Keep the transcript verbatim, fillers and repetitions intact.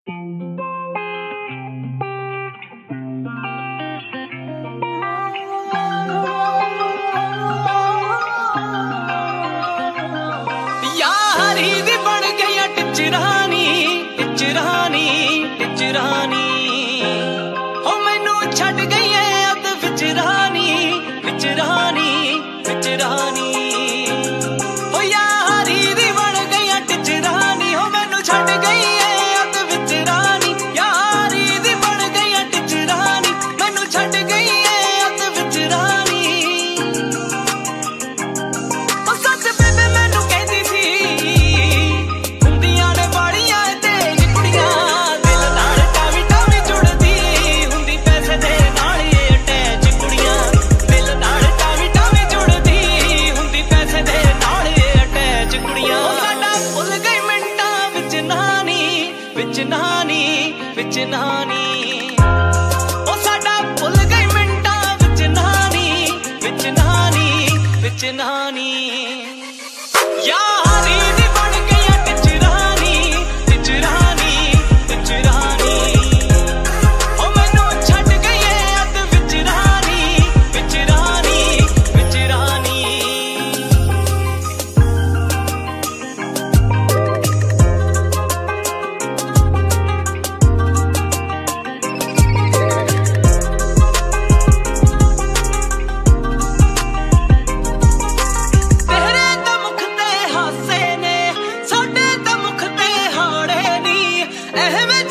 यारी दी बन गई टिचरानी टिचरानी टिचरानी हो मैनू छड्ड गई है अद विचरानी विचरानी विचरानी हो यारी दी बन गई टिचरानी हो मैनू छड्ड गई है अद विचरानी यारी दी बन गई टिचरानी मैनू छड्ड गई है अद विचरानी ओ सच बेबे मैनू कहदी सी हुंदियां ने बाड़ियां तेज कुड़ियां दिल नाल टावी टावी जुड़दी हुंदी पैसे दे नाल ये अटैच कुड़ियां दिल नाल टावी टावी जुड़दी हुंदी पैसे दे नाल ये अटैच कुड़ियां साडा भुल गई मिंटां विच नानी विच नानी विच नानी ओ साडा भुल गई मिंटां विच नानी विच नानी विच नानी यारी दी बन गई टिचरानी टिचरानी टिचरानी ओ मैनू छड्ड गई है अद विचरानी विचरानी विचरानी तेरे तां मुख ते हासे ने साडे तां मुख ते हाड़े नी एवें